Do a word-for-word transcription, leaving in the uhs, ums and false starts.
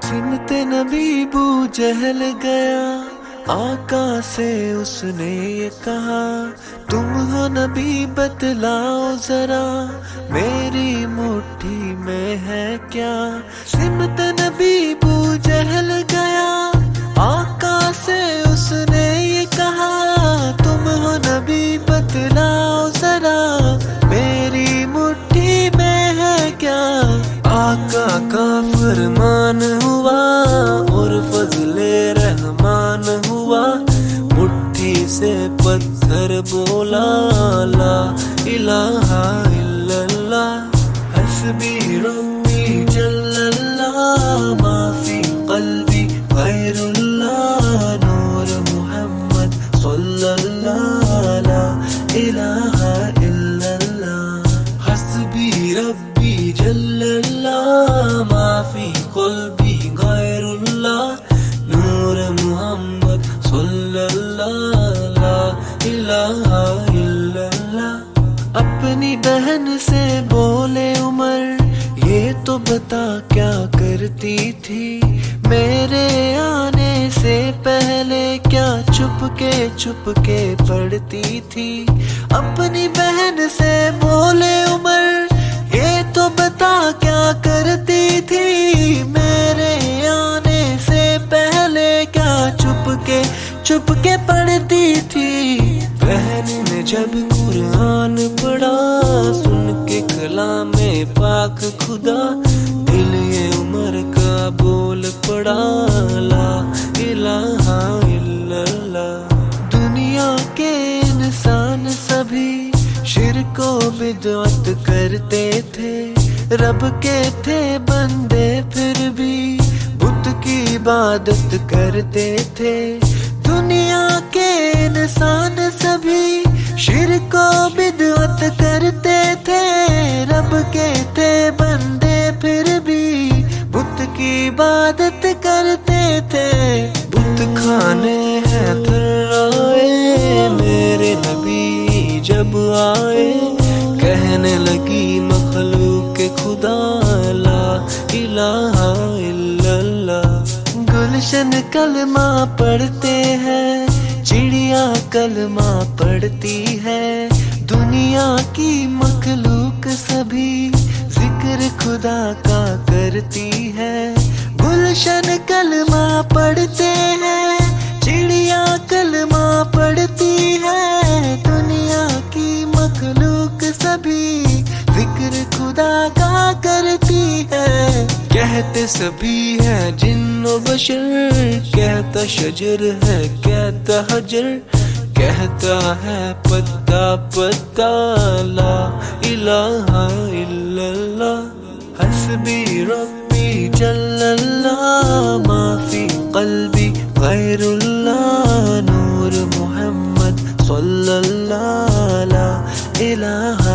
सिमत नबी बू जहल गया, आका से उसने ये कहा, तुम हो नबी बतलाओ जरा, मेरी मुट्ठी में है क्या। सिमत नबी बू जहल गया, आका से उसने ये कहा, तुम हो नबी बतलाओ जरा, मेरी मुट्ठी में है क्या। आका का फरमान हुआ और फजले रहमान हुआ, मुट्ठी से पत्थर बोला ला इलाहा इल्लल्लाह, हस्बी रब्बी जल्लल्लाह, माफी कल्बी गैरुल्लाह, नूर मुहम्मद सल्लल्लाह ला इलाहा इल्लल्लाह, हस्बी रब्बी जल्लल्लाह, माफी कल्बी गैरुल्लाह, नूर मुहम्मद सल्लल्लाह ला इलाहा इल्लल्लाह। अपनी बहन से बोले उमर, ये तो बता क्या करती थी, मेरे आने से पहले क्या चुपके चुपके पढ़ती थी। अपनी बहन से बोले उमर, ये तो बता क्या करती थी, मेरे आने से पहले क्या चुपके चुपके पढ़ती थी। बहन ने जब कुरान पढ़ा, सुन के कलामे पाक खुदा, दिल ये उमर का बोल पड़ा ला इलाहा इल्लल्लाह। दुनिया के इंसान सभी शिर्क व बिदअत करते थे, रब के थे बंदे फिर भी बुत की इबादत करते थे। दुनिया के इंसान सभी शिर्क व बिदअत करते थे, रब के थे बंदे फिर भी बुत की इबादत करते थे। बुत खाने हैं थर्राए, मेरे नबी जब आए, कहने लगी मखलूक के खुदा ला इलाहा इल्लल्लाह। गुलशन कलमा पढ़ते हैं, चिड़िया कलमा पढ़ती है, दुनिया की मखलूक सभी जिक्र खुदा का करती है। गुलशन कलमा पढ़ते हैं, चिड़िया कलमा पढ़ती है, दुनिया की मखलूक सभी जिक्र खुदा का करती है। कहते सभी है जिन्नो बशर, कहता शजर है कहता हजर, कहता है पत्ता पत्ता ला इलाहा इल्लल्लाह, हस्बी रब्बी जल्लल्लाह, माफी कल्बी गैरुल्लाह, नूर मुहम्मद सल्लल्लाह ला इलाहा